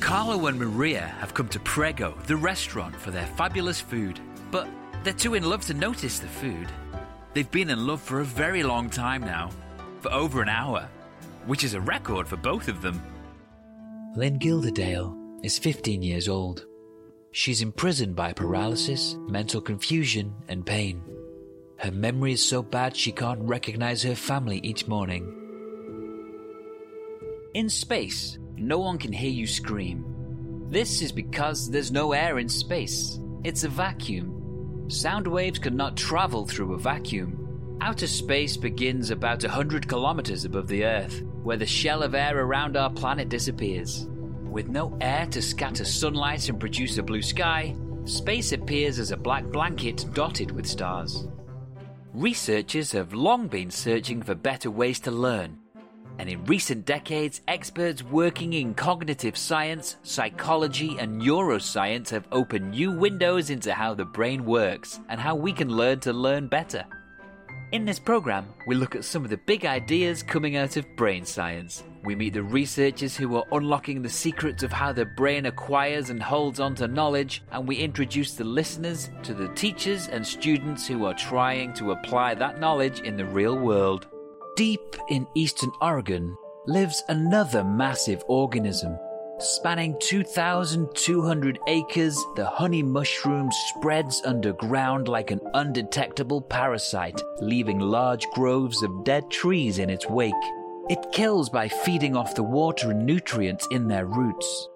Carlo and Maria have come to Prego, the restaurant, for their fabulous food. But they're too in love to notice the food. They've been in love for a very long time now, for over an hour, which is a record for both of them. Lynn Gilderdale is 15 years old. She's imprisoned by paralysis, mental confusion, and pain. Her memory is so bad she can't recognize her family each morning. In space, no one can hear you scream. This is because there's no air in space. It's a vacuum. Sound waves cannot travel through a vacuum. Outer space begins about 100 kilometers above the Earth, where the shell of air around our planet disappears. With no air to scatter sunlight and produce a blue sky, space appears as a black blanket dotted with stars. Researchers have long been searching for better ways to learn, and in recent decades, experts working in cognitive science, psychology, and neuroscience have opened new windows into how the brain works and how we can learn to learn better. In this program, we look at some of the big ideas coming out of brain science. We meet the researchers who are unlocking the secrets of how the brain acquires and holds on to knowledge, and we introduce the listeners to the teachers and students who are trying to apply that knowledge in the real world. Deep in eastern Oregon lives another massive organism. Spanning 2,200 acres, the honey mushroom spreads underground like an undetectable parasite, leaving large groves of dead trees in its wake. It kills by feeding off the water and nutrients in their roots.